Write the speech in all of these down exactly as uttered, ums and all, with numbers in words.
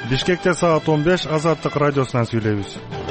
Бишкекте саат он беш, Азаттык радиосунан сүйлөйбүз.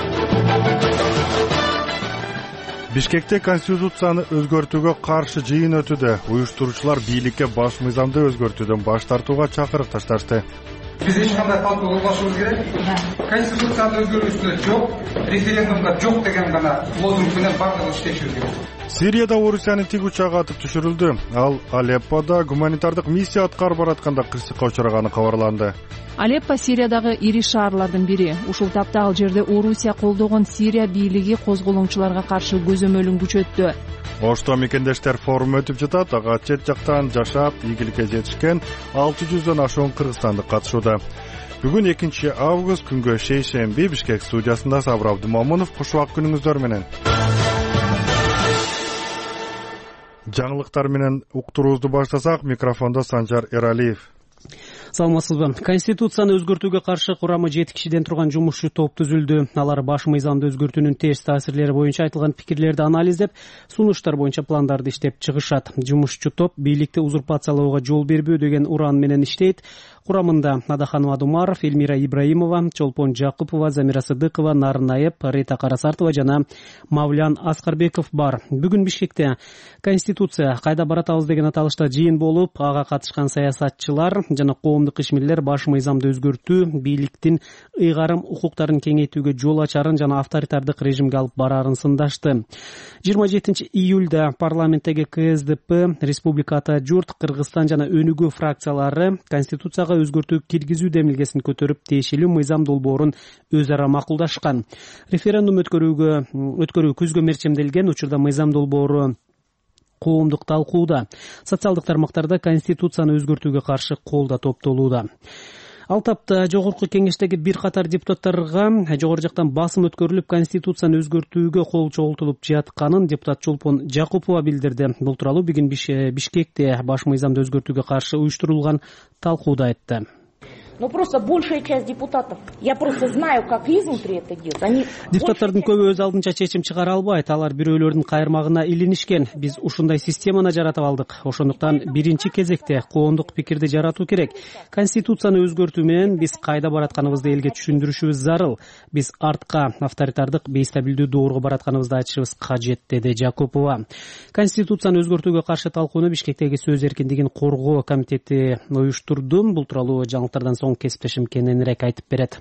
Бишкекте конституцияны өзгөртүүгө каршы жыйын өтүүдө. Уюштуруучулар бийликке баш мыйзамды өзгөртүүдөн баш тартууга чакырык ташташты. Биз эч кандай талкуу кылбашыбыз керек. Конституцияны өзгөрүүсүнө жок, референдумга жок деген гана лозунг менен бардыгы иштешибиз керек. Сирияда Орусиянын тиг учагы атып түшүрүлдү. Ал Алепподо гуманитардык миссия аткарып баратканда кырсыкка учураганы кабарланды. Алеппо Сириядагы ири шаарлардын бири. Ушул тапта ал жерде Орусия колдогон Сирия бийлиги козголоңчуларга каршы көзөмөлүн күчөттү. Ошто мекендештер форум өтүп жатат. Ага чет жактан жашап, ийгиликке жетишкен алты жүздөн ашуун кыргызстандык катышууда. Бүгүн экинчи август күнгө шейшемби Бишкек студиясында Сабыр Абдымомунов. Куш убак күнүңүздөр менен. Жаңылыктар менен уктуруубузду баштасак, микрофондо Санжар Эралиев. Саламатсызбы. Конституцияны өзгөртүүгө каршы курамы жети кишиден турган жумушчу топ түзүлдү. Алар баш мыйзамды өзгөртүүнүн терс таасирлери боюнча айтылган пикирлерди анализдеп, сунуштар боюнча пландарды иштеп чыгышат. Жумушчу топ бийликти узурпациялоого жол бербөө деген уран менен иштейт. Курамында Надаханов Адумаров, Эльмира Ибраимова, Чолпон Жакупова, Замира Сыдыкова, Нарын Айып, Рита Карасартова жана Мавлян Аскарбеков бар. Бүгүн Бишкекте Конституция кайда баратабыз деген аталышта жыйын болуп, ага катышкан саясатчылар жана коомдук ишмерлер баш мыйзамды өзгөртүү, бийликтин ыйгарым укуктарын кеңейтүүгө жол ачарын жана авторитардык режимге алып барарын сындашты. жыйырма жетинчи июлда парламенттеги КСДП, Республика Ата Журт, Кыргызстан жана Өнүгүү фракциялары Конституцияга өзгөртүү киргизүү демилгесин көтөрүп, тиешелүү мыйзам долбоорун өз ара макулдашкан. Референдум өткөрүүгө өткөрүү күзгө мерчемделген. Учурда мыйзам долбоору коомдук талкууда. Социалдык тармактарда Конституцияны өзгөртүүгө каршы кол да топтолууда. Ал тапта жогорку кеңештеги бир катар депутаттарга жогору жактан басым өткөрүлүп, Конституцияны өзгөртүүгө кол чогултулуп жатканын депутат Чолпон Жакупова билдирди. Бул тууралуу бүгүн Бишкекте баш мыйзамды өзгөртүүгө каршы уюштурулган талкууда айтты. Но просто большая часть депутатов, я просто знаю, как изнутри это делать. Они депутаттардын көбү өз алдынча чечим чыгара албайт. Алар бирөөлөрдүн кайырмагына илинишкен. Биз ушундай системаны жаратып алдык. Ошондуктан биринчи кезекте коомдук пикирди жаратуу керек. Конституцияны өзгөртүү менен биз кайда баратканыбызды элге түшүндүрүшүбүз зарыл. Биз артка авторитардык бейстабилдүү доорго баратканыбызды айтышыбыз кажет, деди Жакупова. Конституцияны өзгөртүүгө каршы талкууну Бишкектеги сөз эркиндигин коргоо комитети уюштурду. Бул тууралуу жаңылыктардан соң кесиптешим кененирээк айтып берет.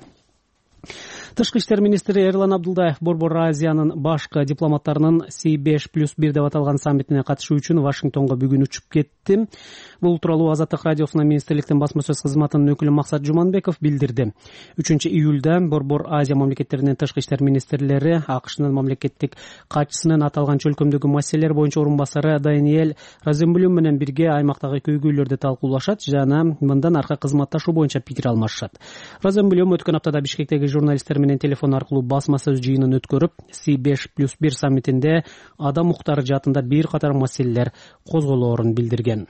Тышкы иштер министри Эрлан Абдулдаев Борбор Азиянын башкы дипломаттарынын Си беш плюс бир деп аталган саммитине катышуу үчүн Вашингтонго бүгүн учуп кетти. Бул тууралуу Азаттык радиосуна министрликтин басма сөз кызматынын өкүлү Максат Жуманбеков билдирди. үчүнчү июлда Борбор Азия мамлекеттеринин тышкы иштер министрлери АКШнын мамлекеттик катчысынын аталган чөлкөмдөгү маселелер боюнча орун басары Даниэль Розенблюм менен бирге аймактагы көйгөйлөрдү талкуулашат жана мындан аркы кызматташуу боюнча пикир алмашышат. Розенблюм өткөн аптада Бишкектеги журналисттер менен телефон аркылуу басма сөз жыйынын өткөрүп, Си беш плюс бир саммитинде адам укуктары жаатында бир катар маселелер козголоорун билдирген.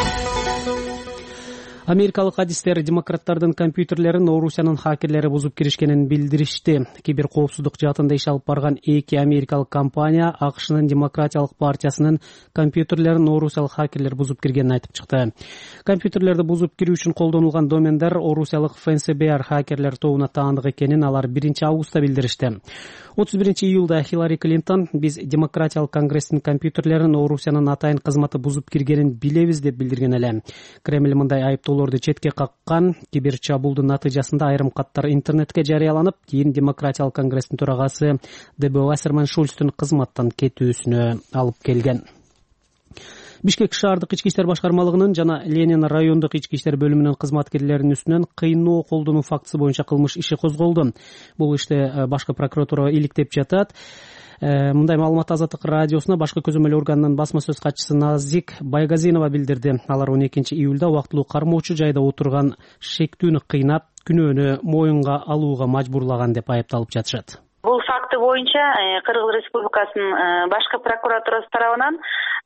Америкалык адистер демократтардын компьютерлерин Орусиянын хакерлери бузуп киришкенин билдиришти. Кибер коопсуздук жаатында иш алып барган эки америкалык компания АКШнын Демократиялык партиясынын компьютерлерин орусиялык хакерлер бузуп киргенин айтып чыкты. Компьютерлерди бузуп кирүү үчүн колдонулган домендер орусиялык ФНСБР хакерлер тобуна таандык экенин алар биринчи августта билдиришти. отуз биринчи июлда Хиллари Клинтон биз Демократиялык конгресстин компьютерлерин Орусиянын атайын кызматы бузуп киргенин билебиз деп билдирген эле. Кремль мындай айыптоолорду четке каккан. Кибер чабуулдун натыйжасында айрым каттар интернетке жарыяланып, кийин Демократиялык конгресстин төрагасы Дебе Вассерман Шульцтун кызматтан кетүүсүнө алып келген. Бишкек шаардык ички иштер башкармалыгынын жана Ленин райондук ички иштер бөлүмүнүн кызматкерлеринин үстүнөн кыйноо колдонуу фактысы боюнча кылмыш иши козголду. Бул иште башкы прокуратура иликтеп жатат. Мындай маалымат Азаттык радиосуна башкы көзөмөл органынын басма сөз катчысы Назик Байгазинова билдирди. Алар он экинчи июлда убактылуу кармоочу жайда отурган шектүүнү кыйнап, күнөөнү моюнга алууга мажбурлаган деп айыпталып жатышат. Бул факты боюнча Кыргыз Республикасынын башкы прокуратурасы тарабынан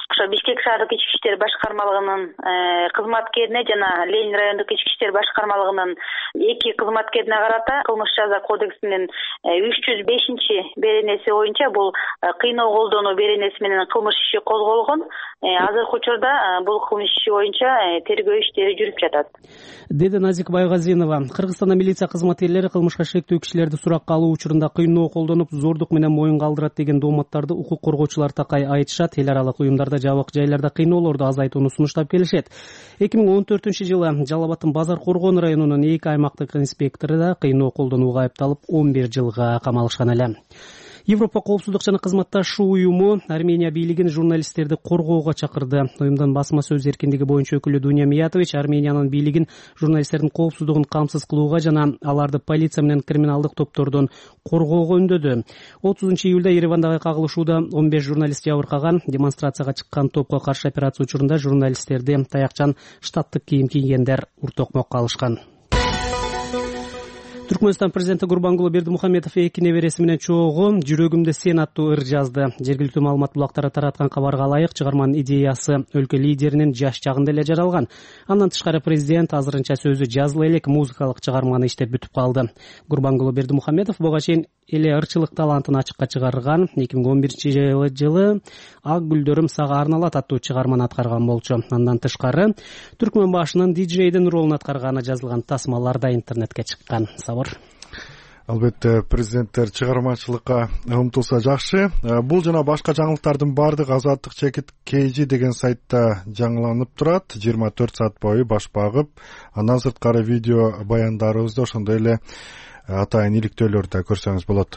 ошо Бишкек шаардык ички иштер башкармалыгынын кызматкерине жана Ленин райондук ички иштер башкармалыгынын эки кызматкерине карата кылмыш жаза кодексинин үч жүз бешинчи беренеси боюнча бул кыйноо колдонуу беренеси менен кылмыш иши козголгон. Азыркы учурда бул кылмыш иши боюнча тергөө иштери жүрүп жатат, деди Назик Байгазинова. Кыргызстанда милиция кызматкерлери кылмышка шектүү кишилерди суракка алуу учурунда кыйноо колдонуп, зордук менен моюнга алдырат деген дооматтарды укук коргоочулар такай айтышат. Эл аралык уюмдарда жабык жайларда кыйноолорду азайтууну сунуштап келишет. эки миң он төртүнчү жылы Жалал Абадтын Базар Коргон районунун эки аймактык инспектору да кыйноо колдонууга айыпталып он бир жылга камалышкан эле. Европа коопсуздук жана кызматташуу уюму Армения бийлигин журналисттерди коргоого чакырды. Уюмдун басма сөз эркиндиги боюнча өкүлү Дуня Миятович Армениянын бийлигин журналисттердин коопсуздугун камсыз кылууга жана аларды полиция менен криминалдык топтордон коргоого үндөдү. отузунчу июлда Еревандагы кагылышууда он беш журналист жабыркаган. Демонстрацияга чыккан топко каршы операция учурунда журналисттерди таякчан штаттык кийим кийгендер уртокмокко алышкан. Түркмөнстан президенти Гурбангулы Бердимухамедов эки небереси менен чогуу «Жүрөгүмдө сен» аттуу ыр жазды. Жергиликтүү маалымат булактары тараткан кабарга ылайык, чыгарманын идеясы өлкө лидеринин жаш чагында эле жаралган. Андан тышкары президент азырынча сөзү жазыла элек музыкалык чыгарманы иштеп бүтүп калды. Гурбангулы Бердимухамедов буга чейин эле ырчылык талантын ачыкка чыгарган. эки миң он биринчи жылы «Ак гүлдөрүм сага арналат» аттуу чыгарманы аткарган болчу. Андан тышкары түркмөн башынын диджейдин ролун аткарганы жазылган тасмалар да интернетке чыккан. Албетте, президенттер чыгармачылыкка умтулса жакшы. Бул жана башка жаңылыктардын баардыгы Азаттык чекит kg деген сайтта жаңыланып турат. жыйырма төрт саат бою баш багып, андан сырткары видео баяндарыбызды ошондой эле атайын иликтөөлөрдү көрсөңүз болот.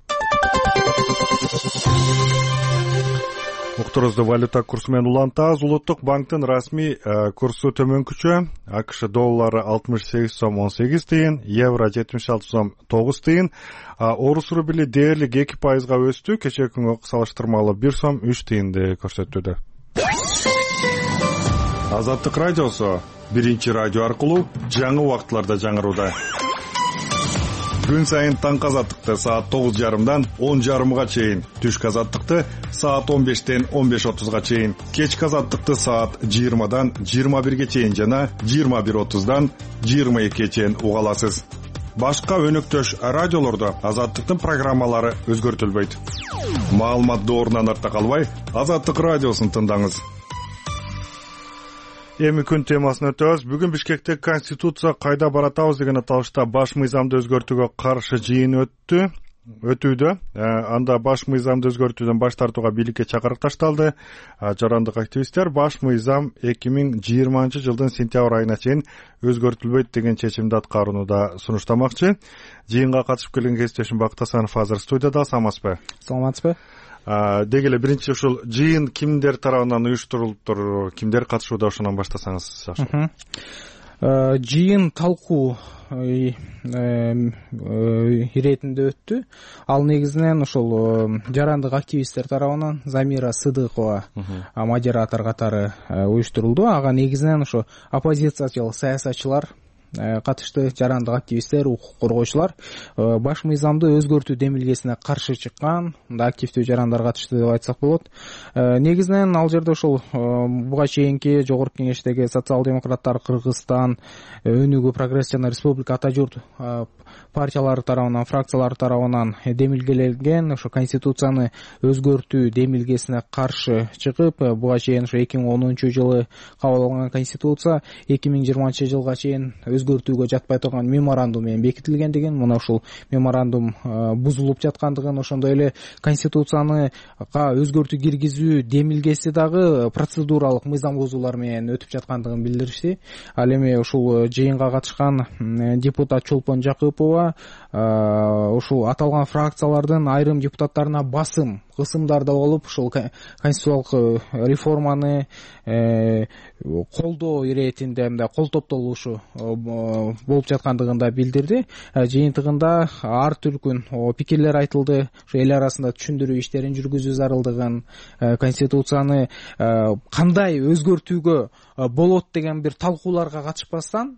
Уктурузду валюта курсу менен улантабыз. Улуттук банктын расмий курсу төмөнкүчө. АКШ доллары алтымыш сегиз сом он сегиз тыйын, евро жетимиш алты сом тогуз тыйын. Орус рубли дээрлик эки пайызга өстү. Кечээ күнгө салыштырмалуу бир сом үч тыйынды көрсөттү. Азаттык радиосу биринчи радио аркылуу жаңы убакытларда жаңырууда. Күн сайын таңкы азаттыкты саат тогуз жарымдан он жарымга чейин, түшкү азаттыкты саат он бештен он беш отузга чейин, кечки азаттыкты саат жыйырмадан жыйырма бирге чейин жана жыйырма бир отуздан жыйырма экиге чейин уга аласыз. Башка өнөктөш радиолордо азаттыктын программалары өзгөртүлбөйт. Маалымат доорунан артта калбай, Азаттык радиосун тыңдаңыз. Эми күн темасын өтөбүз. Бүгүн Бишкекте Конституция кайда баратабыз деген аталышта баш мыйзамды өзгөртүүгө каршы жыйын өттү. Өтүүдө. Анда баш мыйзамды өзгөртүүдөн баш тартууга бийликке чакырык ташталды. Жарандык активисттер баш мыйзам эки миң жыйырманчы жылдын сентябрь айына чейин өзгөртүлбөйт деген чечимди аткарууну да сунуштамакчы. Жыйынга катышып келген кесиптешим Бакыт Асанов азыр студияда. Саламатсызбы? Саламатсызбы? Деги эле биринчи ушул жыйын кимдер тарабынан уюштурулуптур, кимдер катышууда, ошондон баштасаңыз жакшы. Жыйын талкуу иретинде өттү. Ал негизинен ошол жарандык активисттер тарабынан Замира Сыдыкова модератор катары уюштурулду. Ага негизинен ошо оппозициячыл саясатчылар катышты, жарандык активисттер, укук коргоочулар. Баш мыйзамды өзгөртүү демилгесине каршы чыккан, мында активдүү жарандар катышты деп айтсак болот. Негизинен ал жерде ошол буга чейинки жогорку кеңештеги социал-демократтар, Кыргызстан, Өнүгүү, Прогресс жана Республика Ата журт партиялары тарабынан, фракциялары тарабынан демилгеленген ошо Конституцияны өзгөртүү демилгесине каршы чыгып, буга чейин ошо эки миң онунчу жылы кабыл алынган Конституция эки миң жыйырманчы жылга чейин өзгөртүүгө жатпай турган меморандум менен бекитилгендигин, мына ушул меморандум бузулуп жаткандыгын, ошондой эле Конституцияны өзгөртүү киргизүү демилгеси дагы процедуралык мыйзам бузуулар менен өтүп жаткандыгын билдиришти. Ал эми ушул жыйынга катышкан депутат Чолпон Жакыпова ушул аталган фракциялардын айрым депутаттарына басым кысымдарда болуп, ушул конституциялык реформаны колдоо иретинде мындай кол топтолушу болуп жаткандыгын да билдирди. Жыйынтыгында ар түркүн пикирлер айтылды. Ошо эл арасында түшүндүрүү иштерин жүргүзүү зарылдыгын, Конституцияны кандай өзгөртүүгө болот деген бир талкууларга катышпастан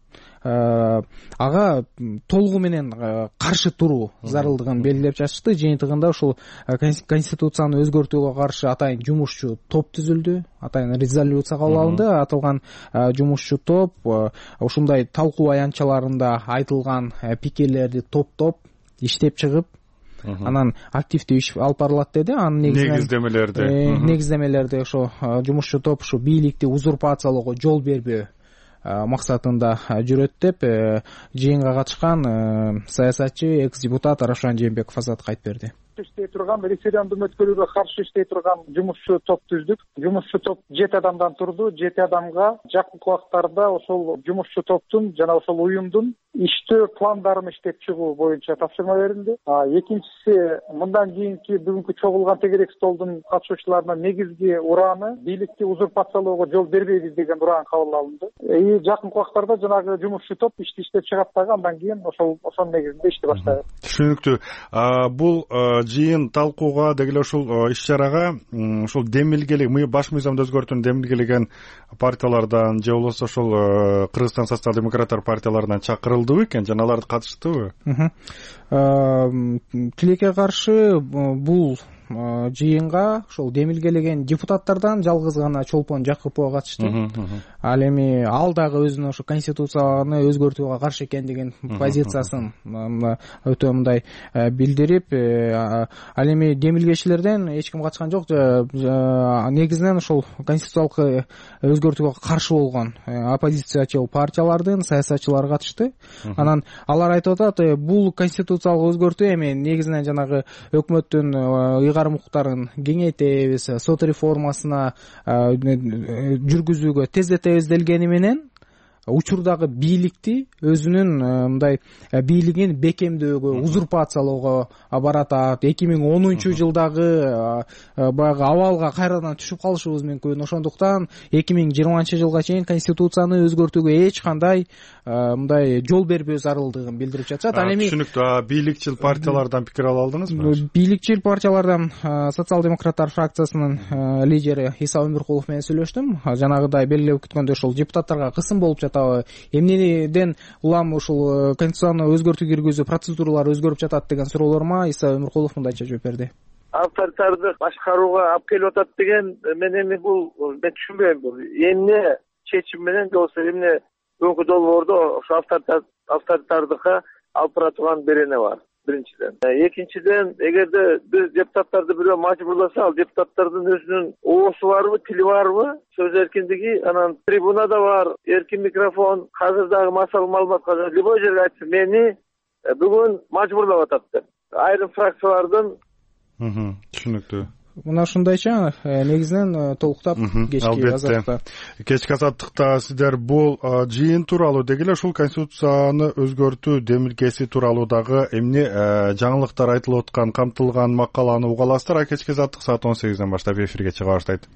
ага толугу менен каршы туруу зарылдыгын белгилеп жатышты. Жыйынтыгында ушул конституцияны өзгөртүүгө каршы атайын жумушчу топ түзүлдү, атайын резолюция кабыл алынды. Аталган жумушчу топ ушундай талкуу аянтчаларында айтылган пикирлерди топтоп иштеп чыгып, анан активдүү иш алып барылат деди. Анын негиздемелерди негиздемелерди ошо жумушчу топ ушу бийликти узурпациялоого жол бербөө максатында жүрөт деп жыйынга катышкан саясатчы экс депутат Равшан Жээнбеков Азаттыкка айтып берди. иштей турган референдум өткөрүүгө каршы иштей турган жумушчу топ түздүк. Жумушчу топ жети адамдан турду. Жети адамга жакынкы убактарда ошол жумушчу топтун жана ошол уюмдун иштөө пландарын иштеп чыгуу боюнча тапшырма берилди. Экинчиси, мындан кийинки бүгүнкү чогулган тегерек столдун катышуучуларына негизги урааны бийликти узурпациялоого жол бербейбиз деген ураан кабыл алынды. И жакынкы убактарда жанагы жумушчу топ ишти иштеп чыгат дагы, андан кийин ошол ошонун негизинде ишти баштайбыз. Түшүнүктүү. Бул жыйын талкууга деги ушул иш чарага ушул демилгелик мы баш мыйзамды өзгөртүүнү демилгелеген партиялардан же болбосо ошол Кыргызстан социал-демократтар партияларынан чакырылдыбы экен, жана алар катыштыбы? Тилекке каршы бул жыйынга ошол демилгелеген депутаттардан жалгыз гана Чолпон Жакыпова катышты. Ал эми ал дагы өзүнүн ошо конституцияны өзгөртүүгө каршы экендигин позициясын өтө мындай билдирип, ал эми демилгечилерден эч ким катышкан жок. Негизинен ошол конституциялык өзгөртүүгө каршы болгон оппозициячыл партиялардын саясатчылары катышты. Анан алар айтып атат, бул конституциялык өзгөртүү эми негизинен жанагы өкмөттүн ыйгарым укуктарын кеңейтебиз, сот реформасына жүргүзүүгө тездетебиз делгени менен учурдагы бийликти өзүнүн мындай бийлигин бекемдөөгө, узурпациялоого баратат. эки миң онунчу жылдагы баягы абалга кайрадан түшүп калышыбыз мүмкүн. Ошондуктан эки миң жыйырманчы жылга чейин конституцияны өзгөртүүгө эч кандай мындай жол бербөө зарылдыгын билдирип жатышат. Ал эми түшүнүктүү. Бийликчил партиялардан пикир ала алдыңызбы? Бийликчил партиялардан социал-демократтар фракциясынын лидери Иса Өмүркулов менен сүйлөштүм. Жанагыдай белгилеп күткөндөй ошол депутаттарга кысым болуп жатат. Эмнеден улам ушул конституцияны өзгөртүү киргизүү процедуралары өзгөрүп жатат деген суроолорума Иса Өмүркулов мындайча жооп берди. Авторитардык башкарууга алып келип атат деген мен эми бул мен түшүнбөйм. Бул эмне чечим менен же болбосо эмне бүгүнкү долбоордо ошо авторитардыкка алып бара турган берене бар. Биринчиден. Экинчиден, эгерде биз депутаттарды бирөө мажбурласа, ал депутаттардын өзүнүн оосу барбы, тили барбы, сөз эркиндиги, анан трибунада бар, эркин микрофон, азыр дагы массалык маалыматка любой жерге айтсын, мени бүгүн мажбурлап атат деп. Айрым фракциялардын түшүнүктүү. Мына ушундайча негизинен толуктап кечки азаттыкта. Кечки азаттыкта сиздер бул жыйын тууралуу деги эле ушул конституцияны өзгөртүү демилгеси тууралуу дагы эмне жаңылыктар айтылып аткан, камтылган макаланы уга аласыздар. Кечки азаттык саат он сегизден баштап эфирге чыга баштайт.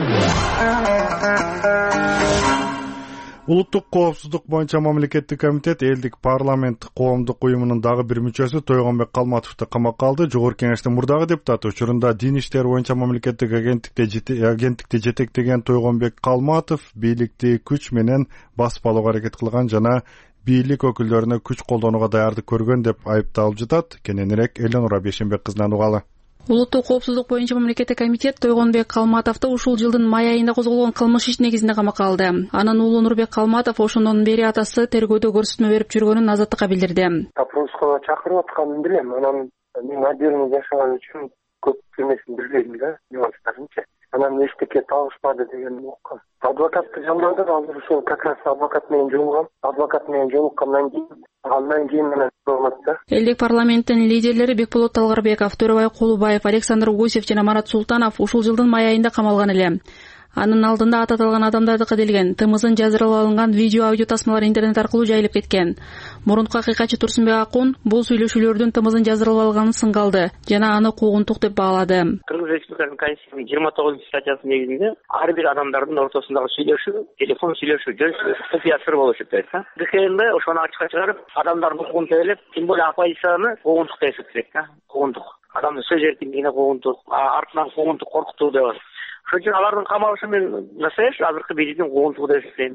Улуттук коопсуздук боюнча мамлекеттик комитет элдик парламенттик коомдук уюмунун дагы бир мүчөсү Тойгонбек Калматовду камакка алды. Жогорку Кеңештин мурдагы депутаты, учурунда дин иштери боюнча мамлекеттик агенттикти жетектеген Тойгонбек Калматов бийликти күч менен басып алууга аракет кылган жана бийлик өкүлдөрүнө күч колдонууга даярдык көргөн деп айыпталып жатат. Кененирээк Элеонора Бешенбек кызынан угалы. Улуттук коопсуздук боюнча мамлекеттик комитет Тойгонбек Калматовду ушул жылдын май айында козголгон кылмыш иши негизинде камакка алды. Анын уулу Нурбек Калматов ошондон бери атасы тергөөдө көрсөтмө берип жүргөнүн Азаттыкка билдирди. Опроско чакырып атканын билем, анан мен отдельно жашаган үчүн көп эмесин билбейм да, нюанстарынчы. Анан эчтеке табышпады деген уккам. Адвокатты жалдадым, азыр ошол как раз адвокат менен жолугам. Адвокат менен жолуккандан кийин андан кийин менен болматта. Элдик парламенттин лидерлери Бекболот Талгарбеков, Төрөбай Кулубаев, Александр Гусев жана Марат Султанов ушул жылдын май айында камалган эле. Анын алдында аты аталган адамдардыкы делген тымызын жаздырып алынган видео аудио тасмалар интернет аркылуу жайылып кеткен. Мурунку акыйкатчы Турсунбек Акун бул сүйлөшүүлөрдүн тымызын жаздырып алганын сыңгалды жана аны куугунтук деп баалады. Кыргыз Республикасынын Конституциясынын жыйырма тогузунчу статьясынын негизинде ар бир адамдардын ортосундагы сүйлөшүү, телефон сүйлөшүү, жөн купуя сыр болушу керек да. ГКНде ошону ачыкка чыгарып, адамдардын укугун төлөп, тем более оппозицияны куугунтук деп эсептейт да. Куугунтук. Адамдын сөз эркиндигине куугунтук, артынан куугунтук коркутуу деп. Ошон үчүн алардын камалышы мен настоящий азыркы бийликтин куугунтугу деп эсептейм.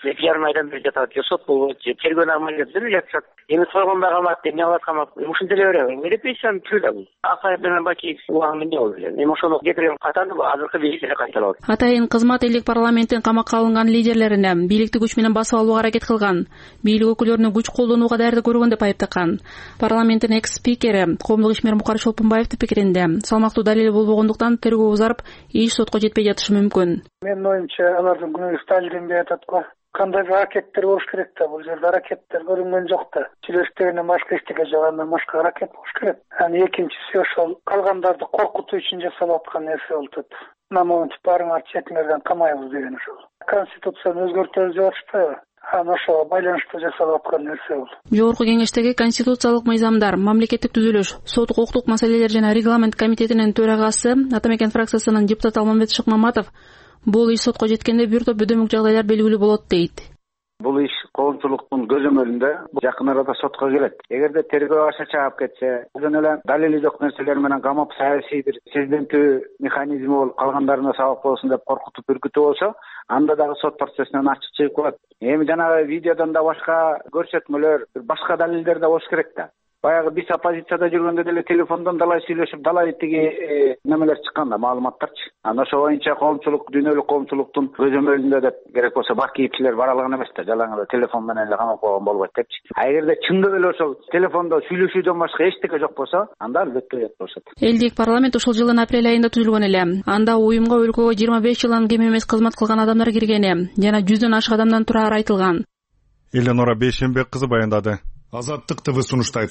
эки жарым айдан бери жатат, же сот болбойт, же тергөө амалияты деле жатышат. Эми сойгонда калмак деп, эмне кылат камак, ушинтип эле берем. Репрессиянын түрү да бул. Акаев менен Бакиев убагы эмне болду эле. Эми ошону кетирген кайтарды азыркы бийлик эле кайталап атат. Атайын кызмат элдик парламенттин камакка алынган лидерлерине бийликти күч менен басып алууга аракет кылган, бийлик өкүлдөрүнө күч колдонууга даярдык көргөн деп айыптаган. Парламенттин экс-спикери Коомдук ишмер Мукар Чолпонбаевдин пикиринде салмактуу далили болбогондуктан тергөө узарып, иш сотко жетпей жатышы мүмкүн. Менин оюмча алардын күнөө сталинде атат го. Кандай аракеттер болуш керек да, бул жерде аракеттер көрүнгөн жок да. Сүйлөштөрүнөн башка эчтеке жагандан башка аракет болуш керек. Аны экинчиси ошол калгандарды коркутуу үчүн жасалып аткан нерсе болуп атат. Намонтип барыңар четиңерден камайбыз деген ошол. Конституцияны өзгөртөбүз деп атышпайбы? Аны ошого байланыштуу жасалып аткан нерсе бул. Жогорку кеңештеги конституциялык мыйзамдар, мамлекеттик түзүлүш, сот укуктук маселелер жана регламент комитетинин төрагасы Атамекен фракциясынын депутаты Алмамбет Шыкмаматов бул иш сотко жеткенде бир топ бөдөмөк жагдайлар белгилүү болот дейт. Бул иш коомчулуктун көзөмөлүндө жакын арада сотко келет. Эгерде тергөө аша чаап кетсе, жөн эле далили жок нерселер менен камап саясий бир сездиртүү механизми болуп калгандарына сабак болсун деп коркутуп үркүтүү болсо, анда дагы сот процессинен ачык чыгып калат. Эми жанагы видеодон да башка көрсөтмөлөр, башка далилдер да болуш керек да. Баягы биз оппозицияда жүргөндө деле телефондон далай сүйлөшүп, далай тиги немелер чыккан да, маалыматтарчы. Анан ошо боюнча коомчулук, дүйнөлүк коомчулуктун көзөмөлүндө деп керек болсо Бакиевчилер бара алган эмес да, жалаң эле телефон менен эле камап койгон болбойт депчи. А эгерде чындап эле ошол телефондо сүйлөшүүдөн башка эчтеке жок болсо, анда албетте уят болушат. Элдик парламент ушул жылдын апрель айында түзүлгөн эле. Анда уюмга өлкөгө жыйырма беш жылдан кем эмес кызмат кылган адамдар киргени жана жүздөн ашык адамдан турары айтылган. Эленора Бейшенбек кызы баяндады. Азаттык ТВ сунуштайт.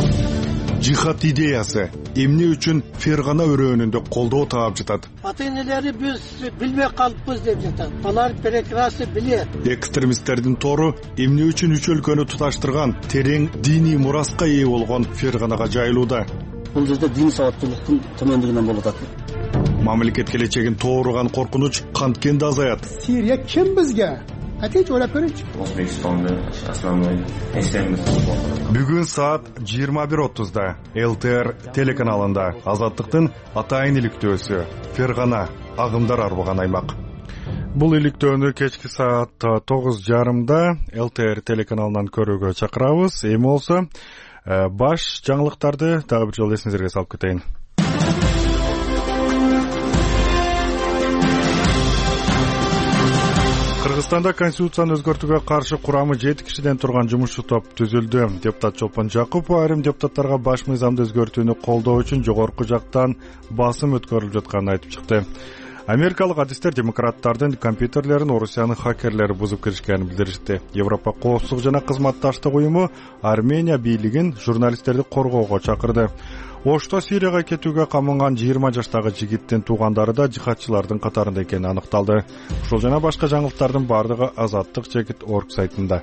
Жихад идеясы эмне үчүн Фергана өрөөнүндө колдоо таап жатат? Ата-энелери биз билбей калыппыз деп жатат. Алар прекрасно билет. Экстремисттердин тору эмне үчүн үч өлкөнү туташтырган терең диний мураска ээ болгон Ферганага жайылууда? Бул жерде дин сабаттуулуктун төмөндүгүнөн болуп атат. Мамлекет келечегин тооруган коркунуч канткенде азаят. Сирия ким бизге? Атеч ойлап көрүнчү. Өзбекстанда основной экстремист. Бүгүн саат жыйырма бир отузда эл тэ эр телеканалында Азаттыктын атайын иликтөөсү Фергана агымдар арбаган аймак. Бул иликтөөнү кечки саат тогуз жарымда эл тэ эр телеканалынан көрүүгө чакырабыз. Эми болсо баш жаңылыктарды дагы бир жолу эсиңизерге салып кетейин. Кыргызстанда конституцияны өзгөртүүгө каршы курамы жети кишиден турган жумушчу топ түзүлдү. Депутат Чолпон Жакупов айрым депутаттарга баш мыйзамды өзгөртүүнү колдоо үчүн жогорку жактан басым өткөрүлүп жатканын айтып чыкты. Америкалык адистер демократтардын компьютерлерин Орусиянын хакерлери бузуп киришкенин билдиришти. Европа коопсуздук жана кызматташтык уюму Армения бийлигин журналисттерди коргоого чакырды. Ошто Сирияга кетүүгө каманган жыйырма жаштагы жигиттин туугандары да жихадчылардын катарында экени аныкталды. Ушул жана башка жаңылыктардын бардыгы Азаттык чекит точка орг сайтында.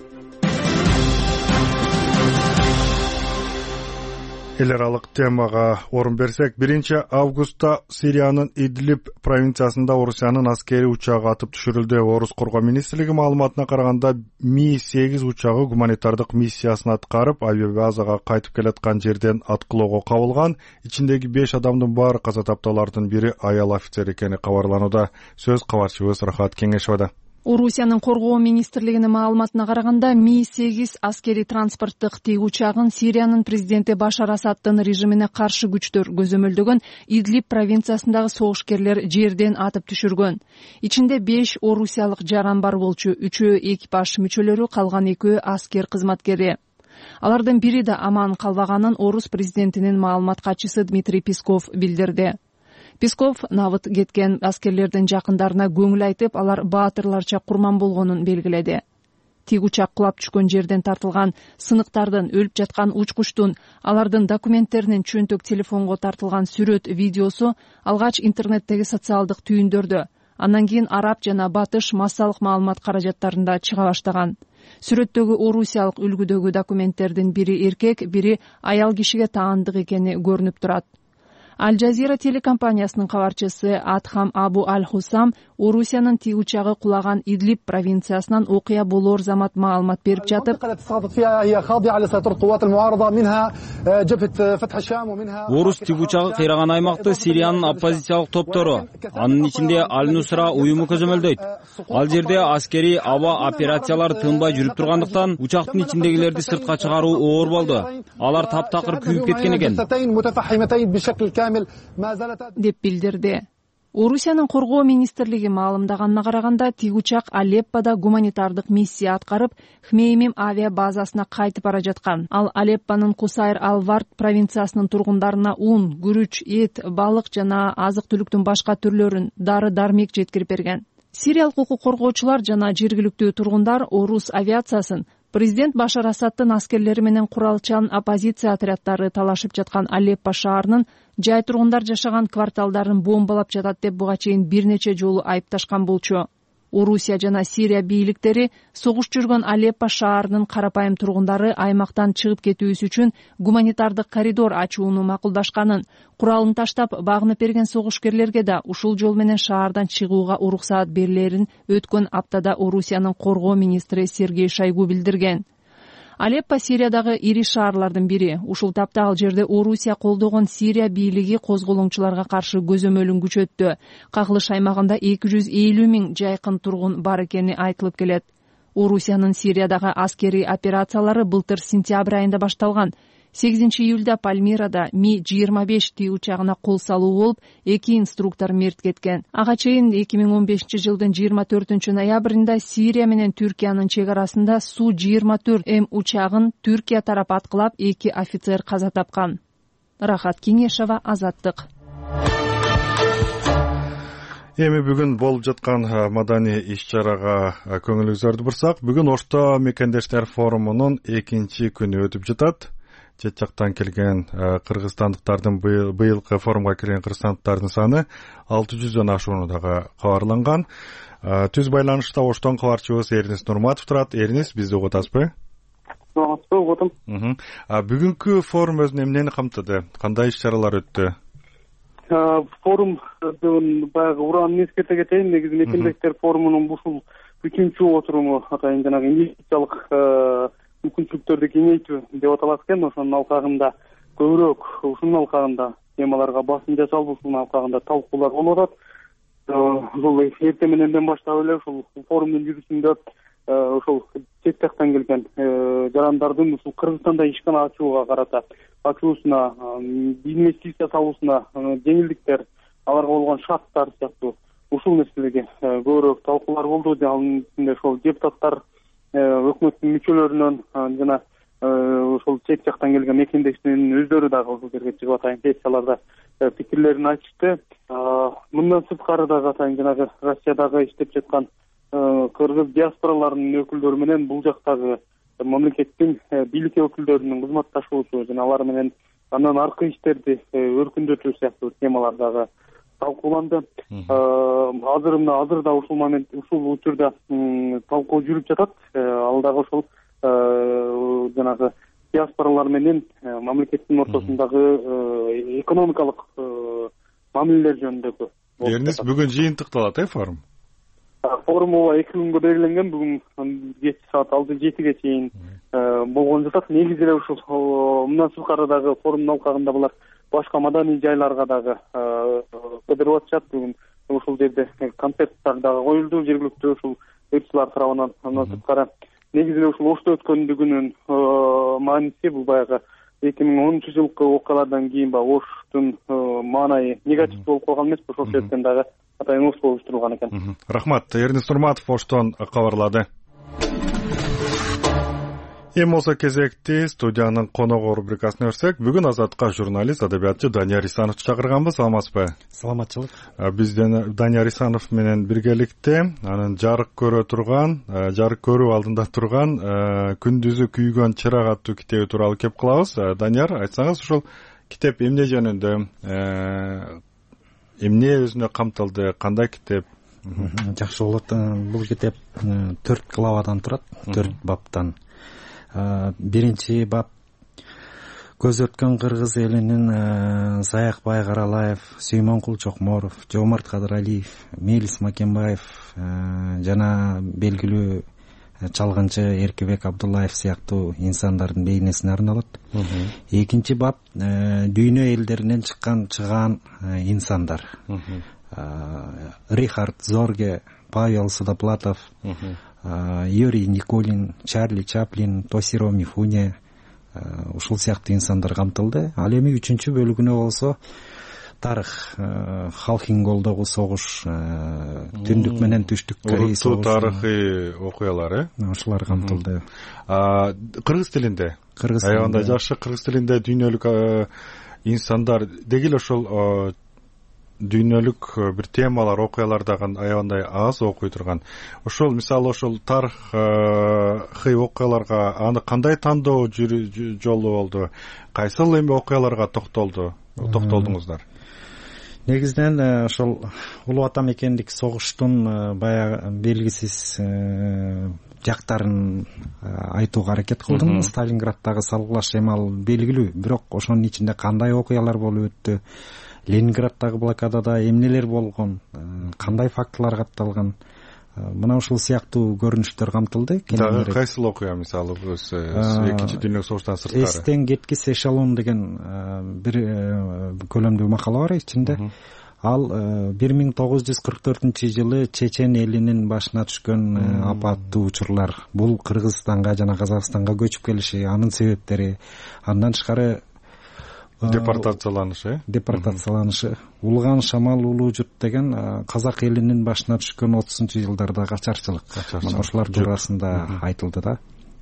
Эл аралык темага орун берсек, биринчи августта Сириянын Идлиб провинциясында Орусиянын аскери учагы атып түшүрүлдү. Орус коргоо министрлиги маалыматына караганда Ми сегиз учагы гуманитардык миссиясын аткарып, авиабазага кайтып келаткан жерден аткылоого кабылган. Ичиндеги беш адамдын баары каза тапты, алардын бири аял офицер экени кабарланууда. Сөз кабарчыбыз Рахат Кеңешовада. Орусиянын коргоо министрлигинин маалыматына караганда Ми сегиз аскери транспорттук тиги учагын Сириянын президенти Башар Асаддын режимине каршы күчтөр көзөмөлдөгөн Идлиб провинциясындагы согушкерлер жерден атып түшүргөн. Ичинде беш орусиялык жаран бар болчу, үчөө экипаж мүчөлөрү, калган экөө аскер кызматкери. Алардын бири да аман калбаганын орус президентинин маалымат катчысы Дмитрий Песков билдирди. Песков набыт кеткен аскерлердин жакындарына көңүл айтып, алар баатырларча курман болгонун белгиледи. Тиг учак кулап түшкөн жерден тартылган сыныктардын, өлүп жаткан учкучтун, алардын документтеринин чөнтөк телефонго тартылган сүрөт видеосу алгач интернеттеги социалдык түйүндөрдө, андан кийин араб жана батыш массалык маалымат каражаттарында чыга баштаган. Сүрөттөгү орусиялык үлгүдөгү документтердин бири эркек, бири аял кишиге таандык экени көрүнүп турат. Аль Жазира телекомпаниясынын кабарчысы Адхам Абу Аль-Хусам Орусиянын тик учагы кулаган Идлиб провинциясынан окуя болоор замат маалымат берип жатып, Орус тик учагы кыйраган аймакты Сириянын оппозициялык топтору, анын ичинде Аль-Нусра уюму көзөмөлдөйт. Ал жерде аскери аба операциялары тынбай жүрүп тургандыктан учактын ичиндегилерди сыртка чыгаруу оор болду. Алар таптакыр күйүп кеткен экен деп билдирди. Орусиянын коргоо министрлиги маалымдаганына караганда, тик учак Алеппода гуманитардык миссия аткарып, Хмеймим авиа базасына кайтып бара жаткан. Ал Алеппонун Кусайр Алвард провинциясынын тургундарына ун, күрүч, эт, балык жана азык-түлүктүн башка түрлөрүн, дары-дармек жеткирип берген. Сириялык укук коргоочулар жана жергиликтүү тургундар орус авиациясын президент Башар Асадтын аскерлери менен куралчан оппозиция отряддары талашып жаткан Алеппо шаарынын жай тургундар жашаган кварталдарын бомбалап жатат деп буга чейин бир нече жолу айыпташкан болчу. Орусия жана Сирия бийликтери согуш жүргөн Алеппо шаарынын карапайым тургундары аймактан чыгып кетүүсү үчүн гуманитардык коридор ачууну макулдашканын, куралын таштап багынып берген согушкерлерге да ушул жол менен шаардан чыгууга уруксаат берилерин өткөн аптада Орусиянын коргоо министри Сергей Шойгу билдирген. Алеппо Сириядагы ири шаарлардын бири. Ушул тапта ал жерде Орусия колдогон Сирия бийлиги козголоңчуларга каршы көзөмөлүн күчөттү. Кагылыш аймагында эки жүз элүү миң жайкын тургун бар экени айтылып келет. Орусиянын Сириядагы аскерий операциялары былтыр сентябрь айында башталган. сегизинчи июлда Пальмирада Ми жыйырма беш тик учагына кол салуу болуп, эки инструктор мерт кеткен. Ага чейин эки миң он бешинчи жылдын жыйырма төртүнчү ноябрында Сирия менен Түркиянын чек арасында Су жыйырма төрт М учагын Түркия тарап аткылап, эки офицер каза тапкан. Рахат Кеңешова, Азаттык. Эми бүгүн болуп жаткан маданий иш-чарага көңүлүңүздөрдү бурсак, бүгүн Ошто мекендештер форумунун экинчи күнү өтүп жатат. Чет жактан келген кыргызстандыктардын быйылкы форумга келген кыргызстандыктардын саны алты жүздөн ашууну дагы кабарланган. Түз байланышта Оштон кабарчыбыз Эрнис Нурматов турат. Эрнис, бизди угуп атасызбы? Саламатсызбы, угуп атам. Бүгүнкү форум өзү эмнени камтыды? Кандай иш-чаралар өттү? Форум баягы ураанын эскерте кетейин. Негизи мекендештер форумунун ушул үчүнчү отуруму атайын жанагы инвестициялык мүмкүнчүлүктөрдү кеңейтүү деп аталат экен. Ошонун алкагында көбүрөөк ушунун алкагында темаларга басым жасалып, ушунун алкагында талкуулар болуп атат. Ушул эртең мененден баштап эле ушул форумдун жүрүшүндө ошол чет жактан келген жарандардын ушул Кыргызстанда ишкана ачууга карата ачуусуна, инвестиция салуусуна жеңилдиктер, аларга болгон шарттар сыяктуу ушул нерселерге көбүрөөк талкуулар болду. Анын ичинде ошол депутаттар өкмөттүн мүчөлөрүнөн жана ошол чет жактан келген мекендештин өздөрү дагы ушул жерге чыгып атайын сессияларда пикирлерин айтышты. Мындан сырткары дагы атайын жанагы Россиядагы иштеп жаткан кыргыз диаспораларынын өкүлдөрү менен бул жактагы мамлекеттин бийлик өкүлдөрүнүн кызматташуусу жана алар менен андан аркы иштерди өркүндөтүү сыяктуу темалар дагы талкууланды. Азыр мына азырда ушул момент ушул учурда талкуу жүрүп жатат. Ал дагы ошол жанагы диаспоралар менен мамлекеттин ортосундагы экономикалык мамилелер жөнүндөгү. Эрнис, бүгүн жыйынтыкталат э форум? Форум эки күнгө белгиленген. Бүгүн кеч саат алты жетиге чейин болгон жатат. Негизи эле ушул мындан сырткары дагы форумдун алкагында булар башка маданий жайларга дагы кыдырып атышат. Бүгүн ушул жерде концерттер дагы коюлду жергиликтүү ушул ырчылар тарабынан. Андан сырткары негизи эле ушул Ошто өткөндүгүнүн мааниси бул баягы эки миң онунчу жылкы окуялардан кийин баягы Оштун маанайы негатив болуп калган эмеспи? Ошол себептен дагы атайын Ошто уюштурулган экен. Рахмат. Эрнис Нурматов Оштон кабарлады. Эми болсо кезекти студиянын коногу рубрикасына өрсөк, бүгүн Азатка журналист, адабиятчы Данияр Исановду чакырганбыз. Саламатсызбы? Саламатчылык. Бизден Данияр Исанов менен биргеликте анын жарык көрө турган, жарык көрүү алдында турган Күндүзү күйгөн чырак аттуу китеби тууралуу кеп кылабыз. Данияр, айтсаңыз, ушул китеп эмне жөнүндө, эмне өзүнө камтылды, кандай китеп? Жакшы болот. Бул китеп төрт главадан турат, төрт баптан. Биринчи бап көз өткөн кыргыз элинин Саяк Байкаралаев, Сүймөнкул Чокморов, Жомарт Кадыралиев, Мелис Макенбаев жана белгилүү чалгынчы Эркебек Абдуллаев сыяктуу инсандардын бейнесине арналат. Экинчи бап дүйнө элдеринен чыккан чыгаан инсандар. Рихард Зорге, Павел Судоплатов, Юрий Никулин, Чарли Чаплин, Тосиро Мифуне, ушул сыяктуу инсандар камтылды. Ал эми үчүнчү бөлүгүнө болсо тарых, Халхинголдогу согуш, түндүк менен түштүк Корей согушу, тарыхый окуялар, э? Ошолор камтылды. Кыргыз тилинде, аябандай жакшы кыргыз тилинде дүйнөлүк инсандар деги эле ошол дүйнөлүк бир темалар, окуялар дагы аябандай аз окуй турган. Ошол мисалы ошол тарыхый окуяларга аны кандай тандоо жолу болду? Кайсыл эми окуяларга токтолду? Токтолдуңуздар? Негизинен ошол улуу ата мекендик согуштун баягы белгисиз жактарын айтууга аракет кылдым. Сталинграддагы салгылаш эми ал белгилүү, бирок ошонун ичинде кандай окуялар болуп өттү, Ленинграддагы блокадада эмнелер болгон, кандай фактылар катталган, мына ушул сыяктуу көрүнүштөр камтылды. Дагы кайсыл окуя мисалы экинчи дүйнөлүк согуштан сырткары? Эстен кеткис эшелон деген бир көлөмдүү макала бар ичинде. Ал бир миң тогуз жүз кырк төртүнчү жылы Чечен элинин башына түшкөн апаттуу учурлар, бул Кыргызстанга жана Казакстанга көчүп келиши, анын себептери, андан тышкары депортацияланышы, депортацияланышы, Улган Шамал улуу журт деген казак элинин башына түшкөн отузунчу жылдардагы ачарчылык, ошолор туурасында айтылды да.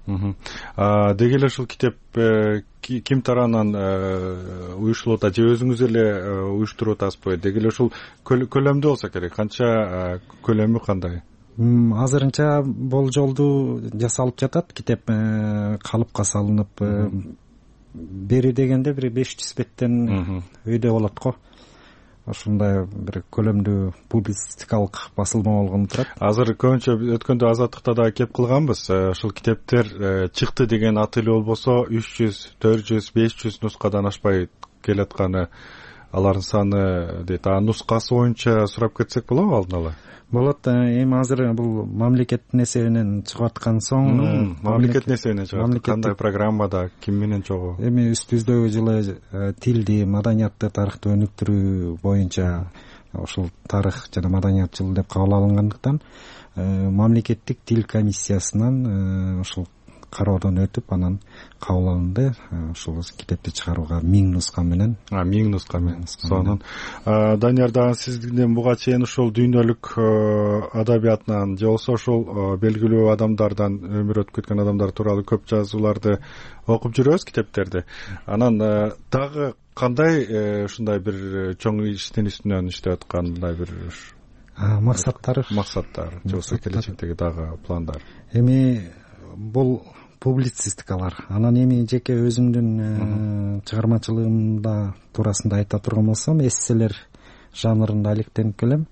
Деги эле ушул китеп ким тарабынан уюштурулуп атат же өзүңүз эле уюштуруп атасызбы? Деги эле ушул көлөмдүү болсо керек, канча көлөмү кандай? Азырынча болжолду жасалып жатат, китеп калыпка салынып, бери дегенде бир беш жүз беттен өйдө болот го. Ошондой бир көлөмдүү публицистикалык басылма болгону турат. Азыр көбүнчө өткөндө Азаттыкта да кеп кылганбыз. Ушул китептер чыкты деген аты эле болбосо үч жүз, төрт жүз, беш жүз нускадан ашпай келатканы, алардын саны дейт. А нускасы боюнча сурап кетсек болобу алдын ала? Болот. Эми азыр бул мамлекеттин эсебинен чыгып аткан соң, мамлекеттин эсебинен чыгат. Кандай программада, ким менен чогуу? Эми үстүбүздөгү жылы тилди, маданиятты, тарыхты өнүктүрүү боюнча ошол тарых жана маданият жылы деп кабыл алынгандыктан мамлекеттик тил комиссиясынан ошол кароодон өтүп, анан кабыл алынды. Ушул китепти чыгарууга миң нуска менен. А, миң нуска менен. Сонун. Данияр, дагы сизден буга чейин ушул дүйнөлүк адабиятынан же болбосо ушул белгилүү адамдардан, өмүр өтүп кеткен адамдар тууралуу көп жазууларды окуп жүрөбүз, китептерди. Анан дагы кандай ушундай бир чоң иштин үстүнөн иштеп аткандай бир максаттар, максаттар же болбосо келечектеги дагы пландар? Эми бул публицистикалар. Анан эми жеке өзүмдүн чыгармачылыгымда туурасында айта турган болсом, эсселер жанрында алектенип келем.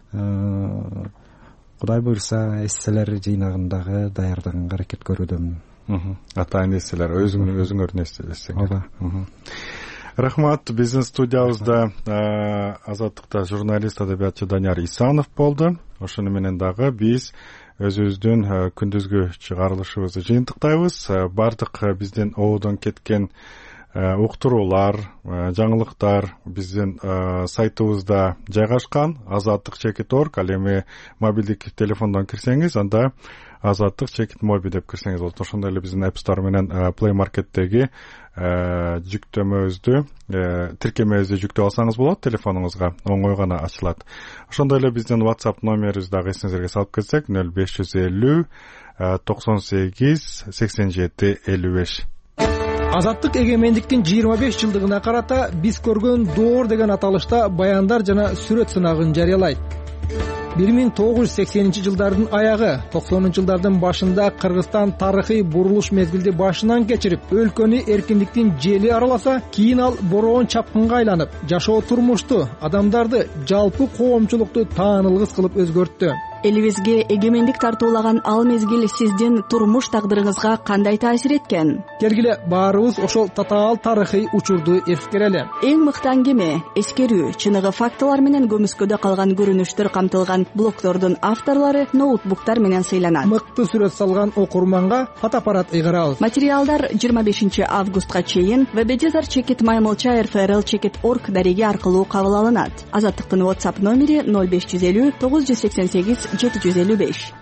Кудай буйрса, эсселер жыйнагындагы даярдаганга аракет көрүүдөмүн. Атайын эсселер, өзүңөрдүн эссеңер. Рахмат. Биздин студиябызда Азаттыкта журналист, адабиятчы Данияр Исанов болду. Ошону менен дагы биз өзүбүздүн күндүзгү чыгарылышыбызды жыйынтыктайбыз. Бардык биздин оодон кеткен уктуруулар, жаңылыктар биздин сайтыбызда жайгашкан, азаттык чекит точка орг. Ал эми мобилдик телефондон кирсеңиз, анда азаттык чекит моби деп кирсеңиз болот. Ошондой эле биздин App Store менен Play Market'теги жүктөмөбүздү, тиркемебизди жүктөп алсаңыз болот, телефонуңузга оңой гана ачылат. Ошондой эле биздин WhatsApp номерибизди дагы эсиңизге салып кетсек, нөл беш жүз элүү токсон сегиз сексен жети элүү беш. Азаттык эгемендиктин жыйырма беш жылдыгына карата биз көргөн доор деген аталышта баяндар жана сүрөт сынагын жарыялайт. бир миң тогуз жүз сексенинчи жылдардын аягы, токсонунчу жылдардын башында Кыргызстан тарыхый бурулуш мезгилди башынан кечирип, өлкөнү эркиндиктин жели араласа, кийин ал бороон чапкынга айланып, жашоо турмушту, адамдарды, жалпы коомчулукту таанылгыс кылып өзгөрттү. элибизге эгемендик тартуулаган ал мезгил сиздин турмуш тагдырыңызга кандай таасир эткен? Келгиле баарыбыз ошол татаал тарыхый учурду эскерели. Эң мыкты аңгеме, эскерүү, чыныгы фактылар менен көмүскөдө калган көрүнүштөр камтылган блогдордун авторлору ноутбуктар менен сыйланат. Мыкты сүрөт салган окурманга фотоаппарат ыйгарабыз. Материалдар жыйырма бешинчи августка чейин веб-эдитор чекит маймылча эр эф эр эл чекит точка орг дареги аркылуу кабыл алынат. Азаттыктын WhatsApp номери ноль беш жүз элүү тогуз жүз сексен сегиз жети жүз элүү беш.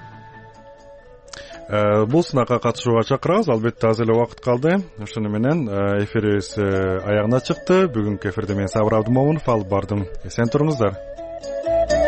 Бул сынакка катышууга чакырабыз. Албетте аз эле убакыт калды. Ошону менен эфирибиз аягына чыкты. Бүгүнкү эфирде мен Сабыр Абдымомунов алып бардым. Эсен туруңуздар.